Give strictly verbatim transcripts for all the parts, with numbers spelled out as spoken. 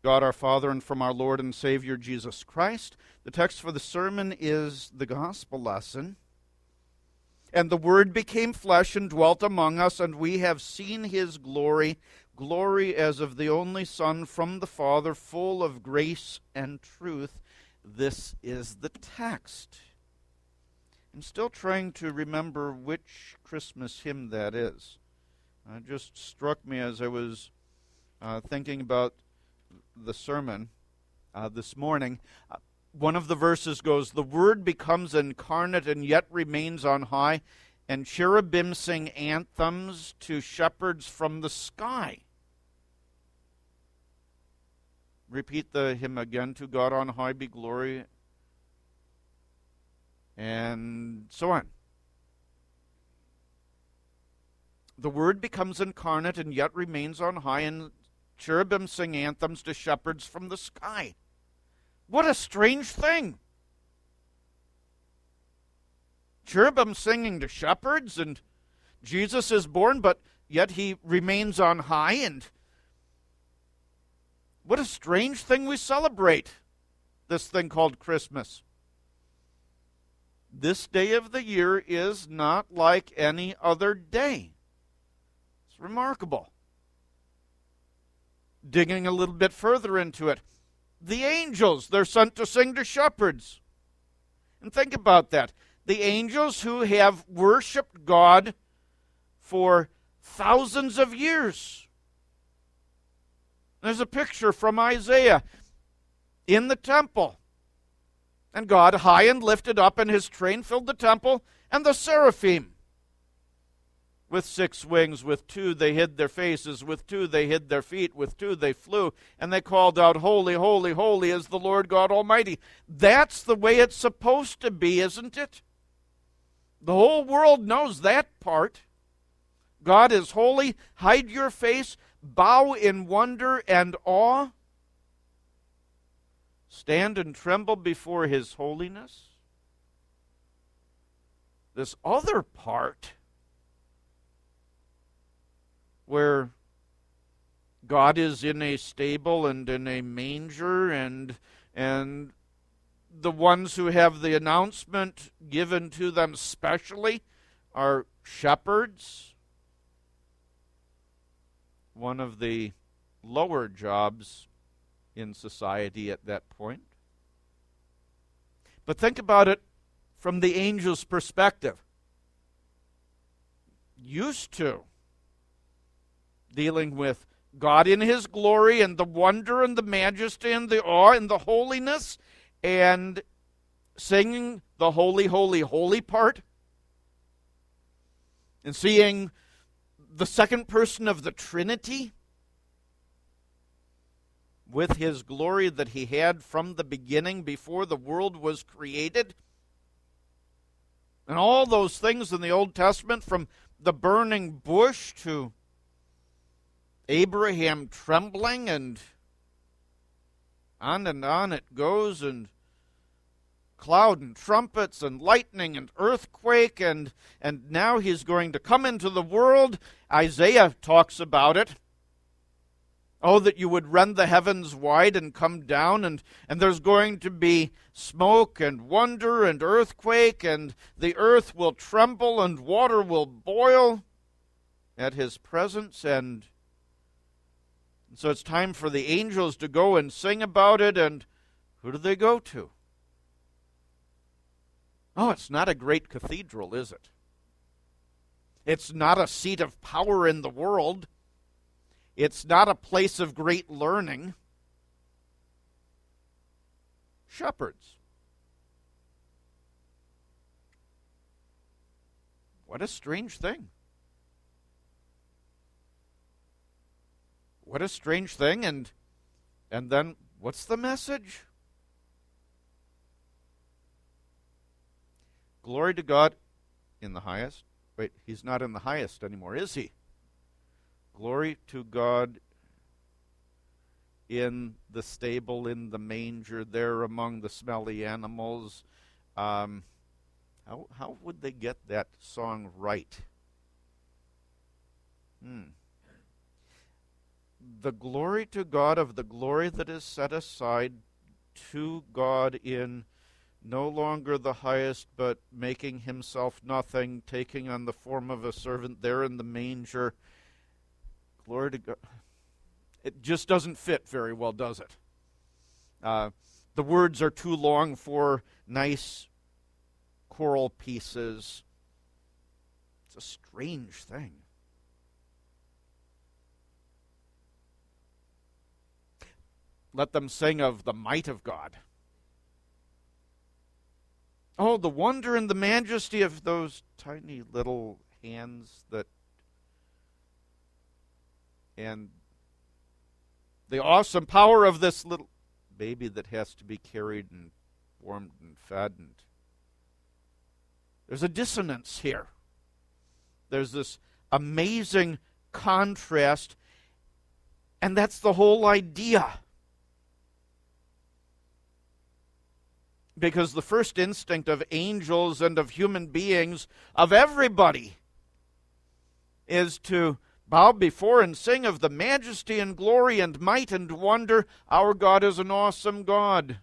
God our Father and from our Lord and Savior Jesus Christ. The text for the sermon is the gospel lesson. And the Word became flesh and dwelt among us, and we have seen his glory, glory as of the only Son from the Father, full of grace and truth. This is the text. I'm still trying to remember which Christmas hymn that is. It just struck me as I was uh, thinking about the sermon uh, this morning. Uh, one of the verses goes, "The Word becomes incarnate and yet remains on high, and cherubim sing anthems to shepherds from the sky." Repeat the hymn again. "To God on high be glory," and so on. The Word becomes incarnate and yet remains on high, and cherubim sing anthems to shepherds from the sky. What a strange thing. Cherubim singing to shepherds, and Jesus is born, but yet he remains on high, and what a strange thing we celebrate, this thing called Christmas. This day of the year is not like any other day. It's remarkable. Digging a little bit further into it, the angels, they're sent to sing to shepherds. And think about that. The angels who have worshiped God for thousands of years. There's a picture from Isaiah in the temple. And God, high and lifted up, and his train filled the temple, and the seraphim. With six wings, with two they hid their faces, with two they hid their feet, with two they flew, and they called out, "Holy, holy, holy is the Lord God Almighty." That's the way it's supposed to be, isn't it? The whole world knows that part. God is holy. Hide your face. Bow in wonder and awe. Stand and tremble before his holiness. This other part, where God is in a stable and in a manger, and and the ones who have the announcement given to them specially are shepherds. One of the lower jobs in society at that point. But think about it from the angel's perspective. Used to dealing with God in his glory and the wonder and the majesty and the awe and the holiness, and singing the holy, holy, holy part, and seeing the second person of the Trinity with his glory that he had from the beginning before the world was created. And all those things in the Old Testament, from the burning bush to Abraham trembling, and on and on it goes, and cloud and trumpets and lightning and earthquake, and and now he's going to come into the world. Isaiah talks about it. Oh, that you would rend the heavens wide and come down, and, and there's going to be smoke and wonder and earthquake, and the earth will tremble and water will boil at his presence. And so it's time for the angels to go and sing about it, and who do they go to? Oh, it's not a great cathedral, is it? It's not a seat of power in the world. It's not a place of great learning. Shepherds. What a strange thing. What a strange thing, and and then what's the message? Glory to God in the highest. Wait, he's not in the highest anymore, is he? Glory to God in the stable, in the manger, there among the smelly animals. Um, how how would they get that song right? Hmm. the glory to God of the glory that is set aside to God in no longer the highest, but making himself nothing, taking on the form of a servant there in the manger. Glory to God. It just doesn't fit very well, does it? Uh, the words are too long for nice choral pieces. It's a strange thing. Let them sing of the might of God. Oh, the wonder and the majesty of those tiny little hands that, and the awesome power of this little baby that has to be carried and warmed and fed. And there's a dissonance here. There's this amazing contrast, and that's the whole idea. Because the first instinct of angels and of human beings, of everybody, is to bow before and sing of the majesty and glory and might and wonder. Our God is an awesome God.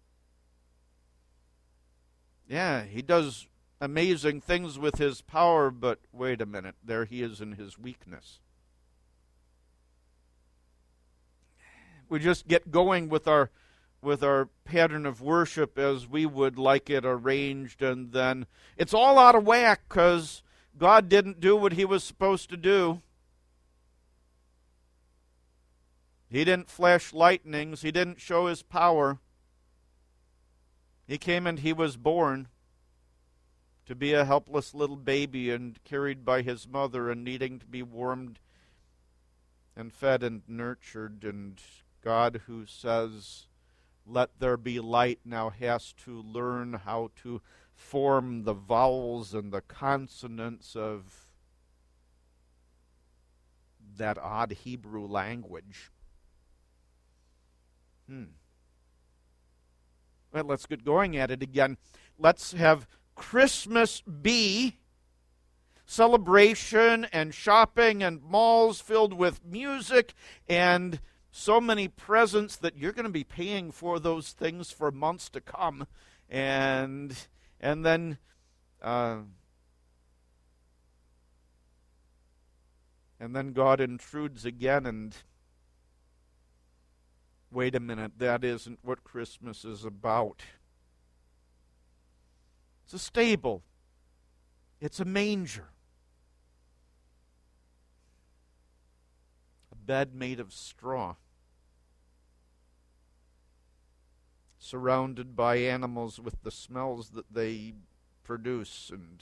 Yeah, he does amazing things with his power, but wait a minute, there he is in his weakness. We just get going with our with our pattern of worship as we would like it arranged, and then it's all out of whack because God didn't do what he was supposed to do. He didn't flash lightnings. He didn't show his power. He came and he was born to be a helpless little baby and carried by his mother and needing to be warmed and fed and nurtured. And God, who says, "Let there be light," now has to learn how to form the vowels and the consonants of that odd Hebrew language. Hmm. Well, let's get going at it again. Let's have Christmas be celebration and shopping and malls filled with music and so many presents that you're going to be paying for those things for months to come. And and then uh, and then God intrudes again, and wait a minute, that isn't what Christmas is about. It's a stable. It's a manger. A bed made of straw. Surrounded by animals with the smells that they produce. And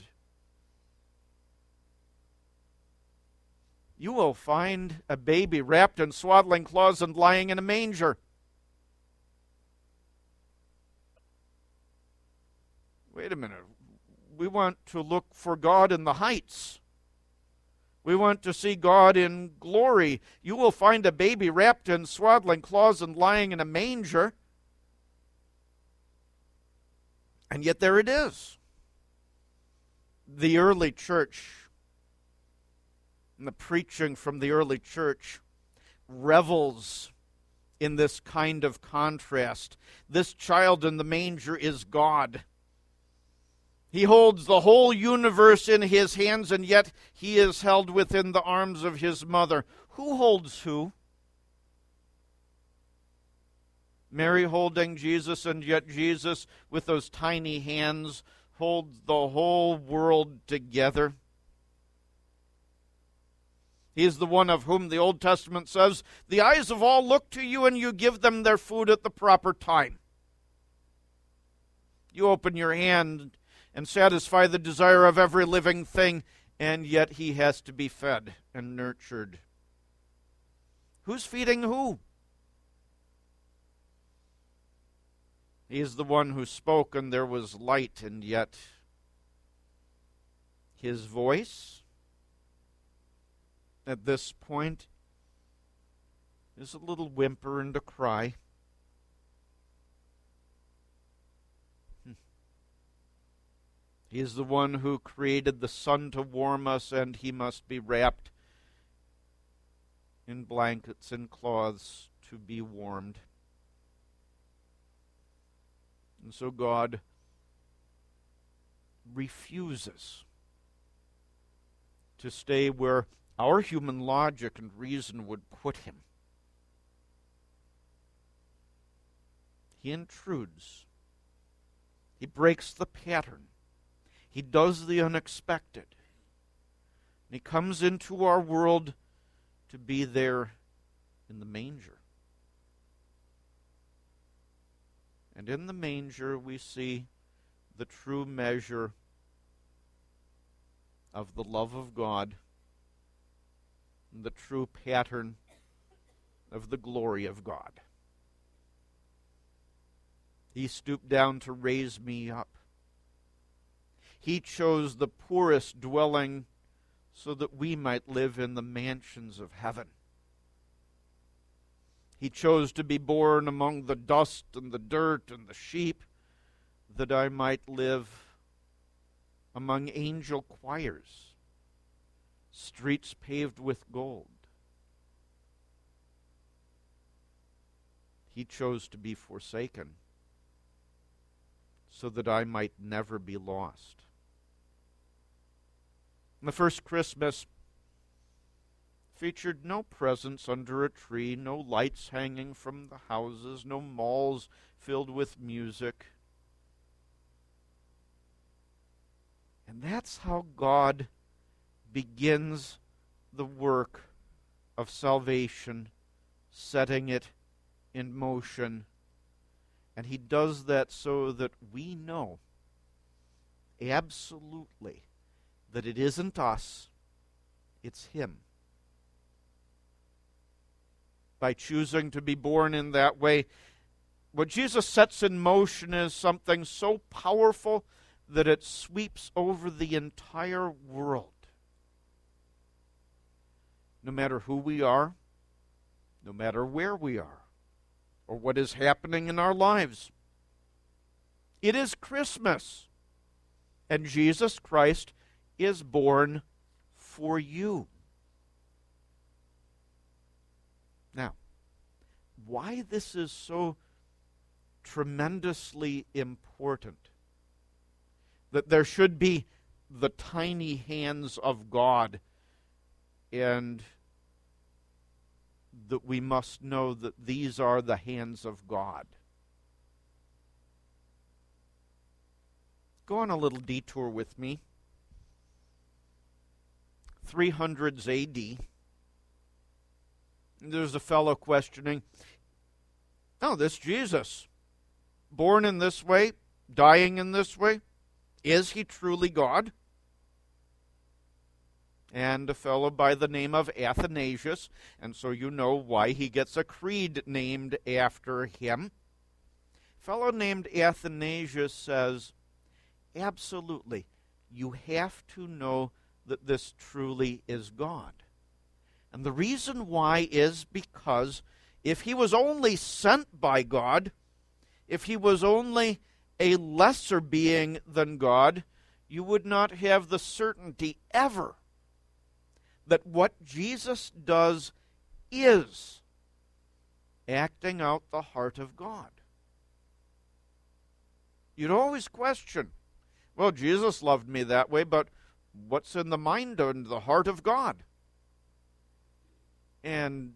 you will find a baby wrapped in swaddling cloths and lying in a manger. Wait a minute. We want to look for God in the heights. We want to see God in glory. You will find a baby wrapped in swaddling cloths and lying in a manger. And yet there it is. The early church and the preaching from the early church revels in this kind of contrast. This child in the manger is God. He holds the whole universe in his hands, and yet he is held within the arms of his mother. Who holds who? Mary holding Jesus, and yet Jesus, with those tiny hands, holds the whole world together. He is the one of whom the Old Testament says, "The eyes of all look to you, and you give them their food at the proper time." You open your hand and satisfy the desire of every living thing, and yet he has to be fed and nurtured. Who's feeding who? He is the one who spoke and there was light, and yet his voice at this point is a little whimper and a cry. He is the one who created the sun to warm us, and he must be wrapped in blankets and cloths to be warmed. And so God refuses to stay where our human logic and reason would put him. He intrudes. He breaks the pattern. He does the unexpected. And he comes into our world to be there in the manger. And in the manger we see the true measure of the love of God and the true pattern of the glory of God. He stooped down to raise me up. He chose the poorest dwelling so that we might live in the mansions of heaven. He chose to be born among the dust and the dirt and the sheep, that I might live among angel choirs, streets paved with gold. He chose to be forsaken so that I might never be lost. The first Christmas featured no presents under a tree, no lights hanging from the houses, no malls filled with music. And that's how God begins the work of salvation, setting it in motion. And he does that so that we know absolutely that it isn't us, it's him. By choosing to be born in that way, what Jesus sets in motion is something so powerful that it sweeps over the entire world. No matter who we are, no matter where we are, or what is happening in our lives. It is Christmas, and Jesus Christ is born for you. Now, why this is so tremendously important, that there should be the tiny hands of God, and that we must know that these are the hands of God. Go on a little detour with me. three hundreds A D. There's a fellow questioning, oh, this Jesus, born in this way, dying in this way, is he truly God? And a fellow by the name of Athanasius, and so you know why he gets a creed named after him. A fellow named Athanasius says, absolutely, you have to know that this truly is God. And the reason why is because if he was only sent by God, if he was only a lesser being than God, you would not have the certainty ever that what Jesus does is acting out the heart of God. You'd always question, well, Jesus loved me that way, but what's in the mind and the heart of God? And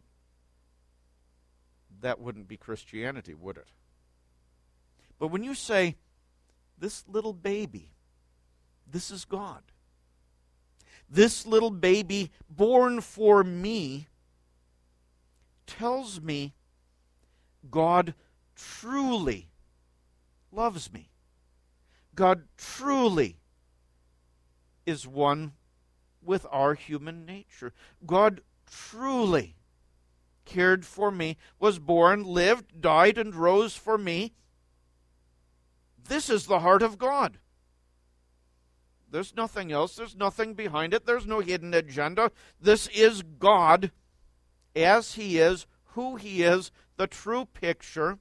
that wouldn't be Christianity, would it? But when you say, this little baby, this is God. This little baby born for me tells me God truly loves me. God truly is one with our human nature. God truly cared for me, was born, lived, died, and rose for me. This is the heart of God. There's nothing else. There's nothing behind it. There's no hidden agenda. This is God as he is, who he is, the true picture.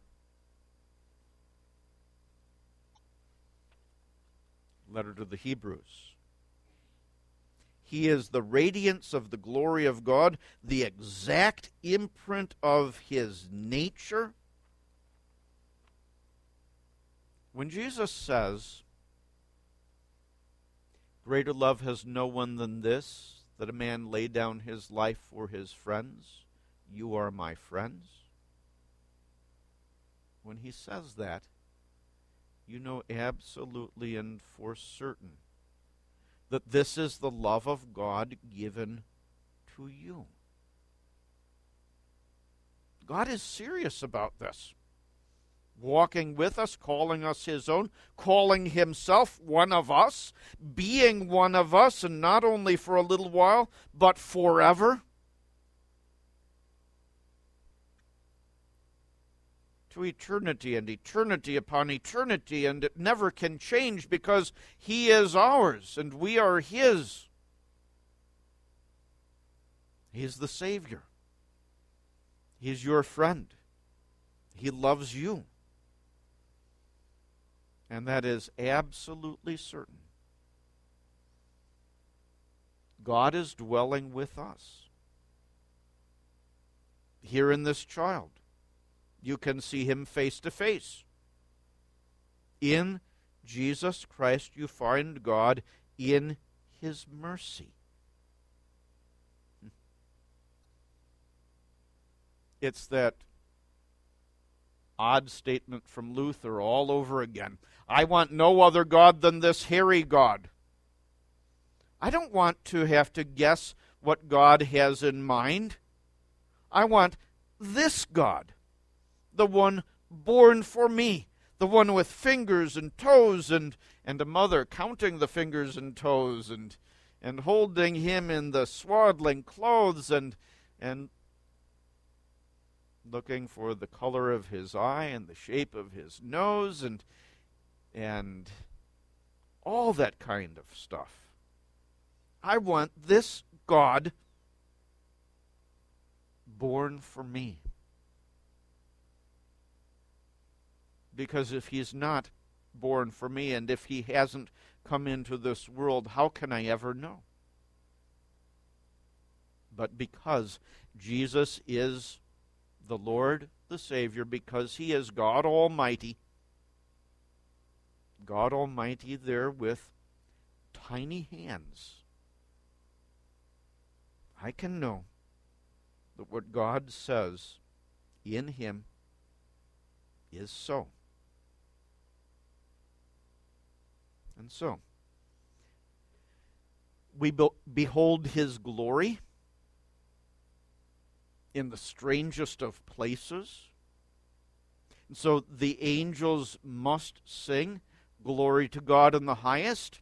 Letter to the Hebrews. He is the radiance of the glory of God, the exact imprint of his nature. When Jesus says, "Greater love has no one than this, that a man lay down his life for his friends," you are my friends. When he says that, you know absolutely and for certain that this is the love of God given to you. God is serious about this. Walking with us, calling us his own, calling himself one of us, being one of us, and not only for a little while, but forever. To eternity and eternity upon eternity, and it never can change because he is ours and we are his. He's the Savior. He's your friend. He loves you. And that is absolutely certain. God is dwelling with us. Here in this child, you can see him face to face. In Jesus Christ you find God in his mercy. It's that odd statement from Luther all over again. I want no other God than this hairy God. I don't want to have to guess what God has in mind. I want this God. The one born for me, the one with fingers and toes, and, and a mother counting the fingers and toes, and and holding him in the swaddling clothes, and and looking for the color of his eye and the shape of his nose, and and all that kind of stuff. I want this God born for me. Because if he's not born for me, and if he hasn't come into this world, how can I ever know? But because Jesus is the Lord, the Savior, because he is God Almighty, God Almighty there with tiny hands, I can know that what God says in him is so. And so, we be- behold his glory in the strangest of places. And so the angels must sing, "Glory to God in the highest,"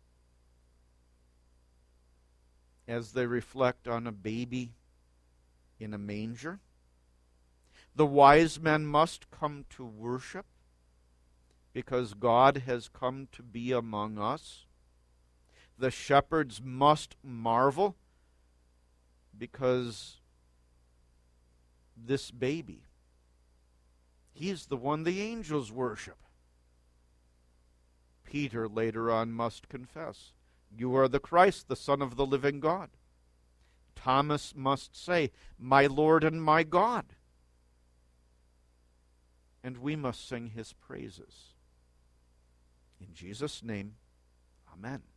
as they reflect on a baby in a manger. The wise men must come to worship, because God has come to be among us. The shepherds must marvel, because this baby, he's the one the angels worship. Peter later on must confess, "You are the Christ, the Son of the living God." Thomas must say, "My Lord and my God." And we must sing his praises. In Jesus' name, amen.